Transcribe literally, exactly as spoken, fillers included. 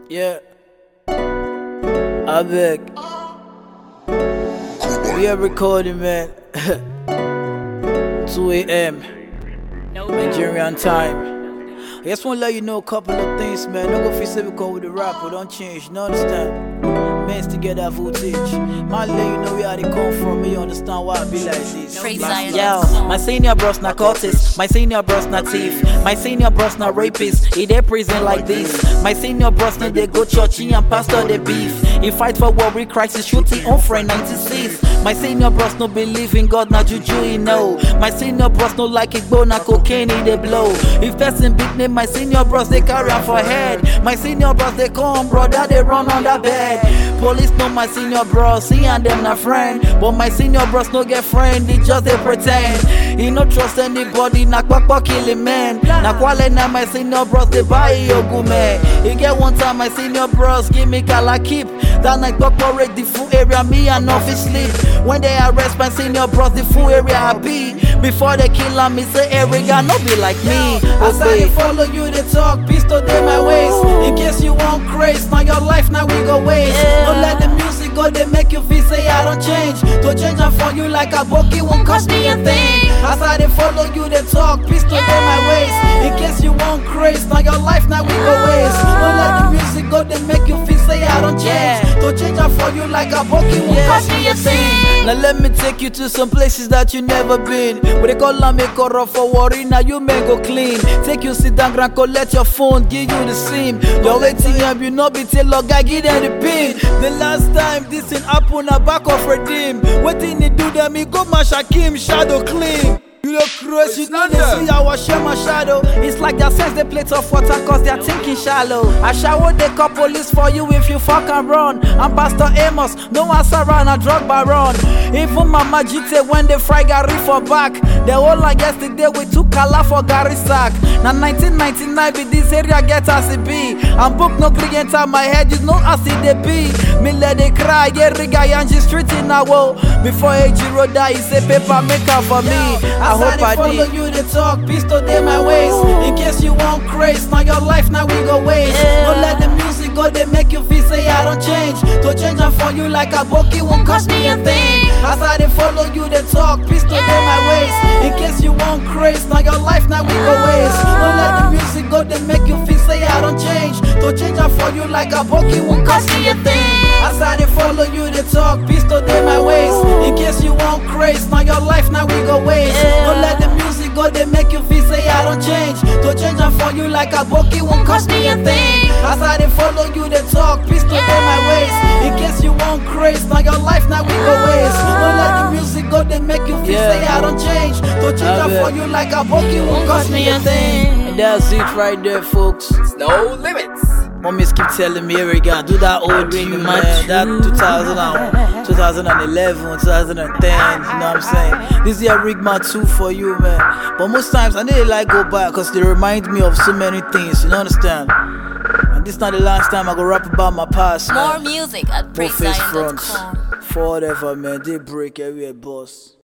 Yeah, I beg. We are recording, man. two A M Nigerian time. I just want to let you know a couple of things, man. Don't go feel cynical with the rapper, don't change, you understand? Men's together voltage. Man, let you know where they come from. Me understand why I be like this. Yo, my senior bros not cultists, my senior bros not thief, my senior bros not rapists. He dey prison like this. My senior bros need they go church and pastor they beef. He fight for war with crisis, shooting on friend ninety-six. My senior bros no believe in God, na juju he know. My senior bros no like it, na cocaine he they blow. If person big name, my senior bros they carry am for head. My senior bros they come, brother they run under bed. Police know my senior bros, he and them na friend. But my senior bros no get friend, they just they pretend. He no trust anybody, na kwakwa kill him man. Na kwale na my senior bros they buy yogu man. He get one time my senior bros give me kala keep. That night kwakwa raid the full area, me and office sleep. When they arrest my senior bros, the full area happy. Before they kill him, me say area no be like me. As I dey follow you, they talk, pistol dey my waist. In case you want craze, now your life now we go waste. Don't let the music go, they make you feel say I don't change. To change am for you like a bookie won't cost me a thing. As I dey follow you, they talk, pistol dey my waist. In case you want craze, now your life now we go waste. Don't let the music go, they make you feel say I don't change. To change am for you like a bookie won't cost me a thing. Now let me take you to some places that you never been. Where they call am make or for worry, now you may go clean. Take you sit down, grand collect your phone, give you the sim. You're waiting up, you know be tell log, I give them the pin. The last time this thing happen, a back of redeem. Waiting they do them, me go my Shakim, shadow clean. You look crazy, you know they see I was share my shadow. It's like they sense the plate of water cause they're thinking shallow. I shower they call police for you if you fuck and run. I'm Pastor Amos, no answer around a drug baron. Even Mama G T when they fry Gary for back. They all like yesterday we took Kala for Gary sack. Now nineteen ninety-nine be this area get as it be. And book no green enter my head, you know as it they be. Me let they cry, yeah riga yanji street in a woe. Before Ejiro die, he say paper maker for me. I hope I follow you, they talk, pistol dey my waist. In case you want craze, now your life now we go waste. Don't let the music go, they make you feel say I don't change. To change am for you like a bookie won't cost me a thing. As I dey follow you, they talk, pistol dey my waist. In case you want craze, now your life now we go waste. Don't let the music go, they make you feel say I don't change. To change am for you like a bookie won't cost me a thing. As I dey follow you, they talk, pistol dey my waist. In case you want craze, now your life now we go waste. Don't let the music go, they make you feel say I don't change. To change am for you like a bookie won't cost me a thing. As I dey follow you, they talk, pistol dey my waist. In case you want craze, now your life now we go waste. Don't let the music go, they make you feel Yeah. say I don't change. To change am for you like a bookie won't cost me a thing. And that's it right there, folks. No limits. Mommies keep telling me, here we go, do that old thing, man. That two thousand, twenty eleven, twenty ten, you know what I'm saying? This is a Rigma two for you, man. But most times I need to like go back because they remind me of so many things, you understand? And this not the last time I go rap about my past, man. More music at More face praise zion dot fronts. com. For whatever, man. They break everywhere, boss.